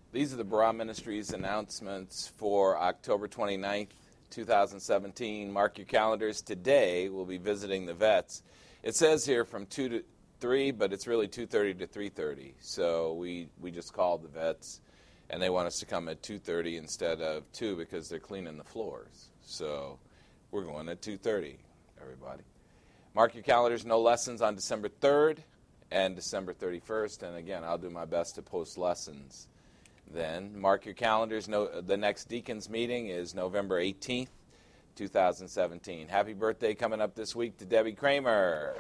These are the Barah Ministries announcements for October 29th, 2017. Mark your calendars. Today we'll be visiting the vets. It says here from 2 to 3, but it's really 2:30 to 3:30. So we just called the vets, and they want us to come at 2:30 instead of 2 because they're cleaning the floors. So we're going at 2:30, everybody. Mark your calendars. No lessons on December 3rd and December 31st. And again, I'll do my best to post lessons then. Mark your calendars. The next deacons meeting is November 18th, 2017. Happy birthday coming up this week to Debbie Kramer.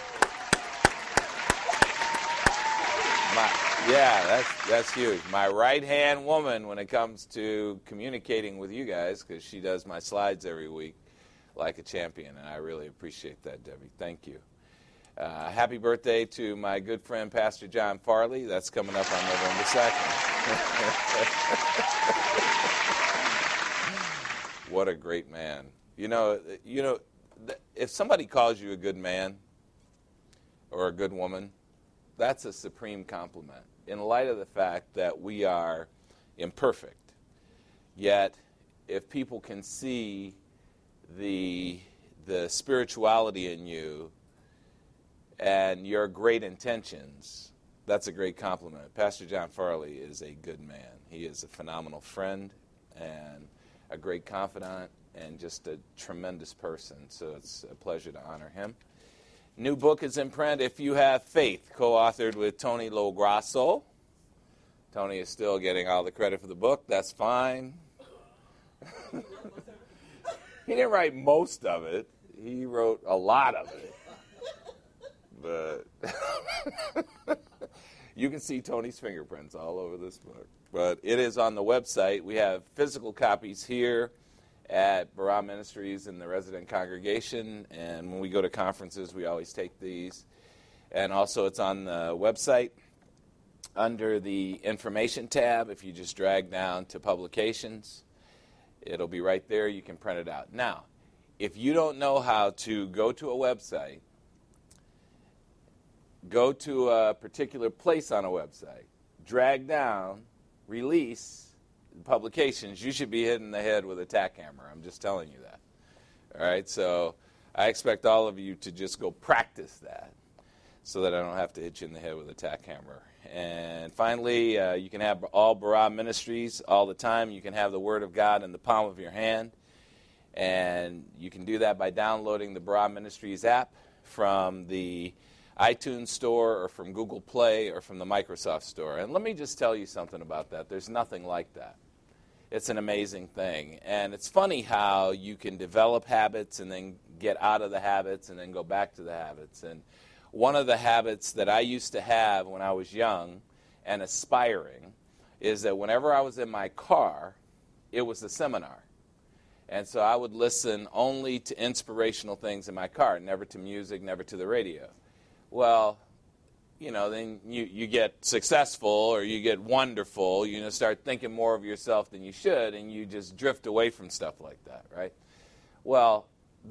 That's huge. My right-hand woman when it comes to communicating with you guys, because she does my slides every week like a champion, and I really appreciate that, Debbie. Thank you. Happy birthday to my good friend, Pastor John Farley. That's coming up on November 2nd. What a great man. You know, if somebody calls you a good man or a good woman, that's a supreme compliment in light of the fact that we are imperfect. Yet, if people can see the spirituality in you and your great intentions, that's a great compliment. Pastor John Farley is a good man. He is a phenomenal friend and a great confidant and just a tremendous person. So it's a pleasure to honor him. New book is in print, If You Have Faith, co-authored with Tony Lograsso. Tony is still getting all the credit for the book. That's fine. He didn't write most of it. He wrote a lot of it. But you can see Tony's fingerprints all over this book. But it is on the website. We have physical copies here at Barah Ministries in the resident congregation. And when we go to conferences, we always take these. And also it's on the website under the information tab. If you just drag down to publications, it'll be right there. You can print it out. Now, if you don't know how to go to a website, go to a particular place on a website, drag down, release publications, you should be hitting the head with a tack hammer. I'm just telling you that. All right, so I expect all of you to just go practice that so that I don't have to hit you in the head with a tack hammer. And finally, you can have all Barah Ministries all the time. You can have the Word of God in the palm of your hand. And you can do that by downloading the Barah Ministries app from the iTunes Store or from Google Play or from the Microsoft Store. And let me just tell you something about that. There's nothing like that. It's an amazing thing. And it's funny how you can develop habits and then get out of the habits and then go back to the habits. And one of the habits that I used to have when I was young and aspiring is that whenever I was in my car, it was a seminar. And so I would listen only to inspirational things in my car, never to music, never to the radio. Well, then you get successful or you get wonderful, start thinking more of yourself than you should, and you just drift away from stuff like that, right? Well,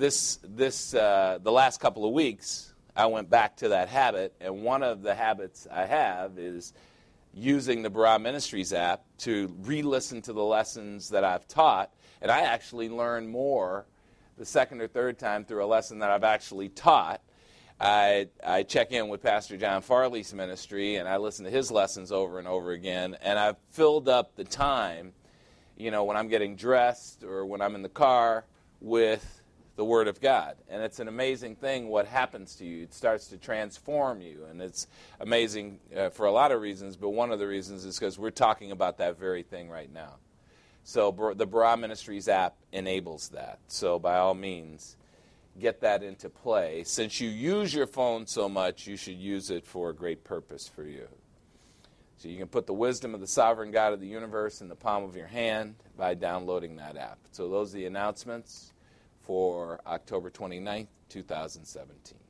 the last couple of weeks, I went back to that habit, and one of the habits I have is using the Barah Ministries app to re-listen to the lessons that I've taught, and I actually learn more the second or third time through a lesson that I've actually taught. I check in with Pastor John Farley's ministry, and I listen to his lessons over and over again, and I've filled up the time, when I'm getting dressed or when I'm in the car with the Word of God. And it's an amazing thing what happens to you. It starts to transform you, and it's amazing for a lot of reasons, but one of the reasons is because we're talking about that very thing right now. So the Barah Ministries app enables that. So by all means, get that into play. Since you use your phone so much, you should use it for a great purpose for you. So you can put the wisdom of the sovereign God of the universe in the palm of your hand by downloading that app. So those are the announcements for October 29th, 2017.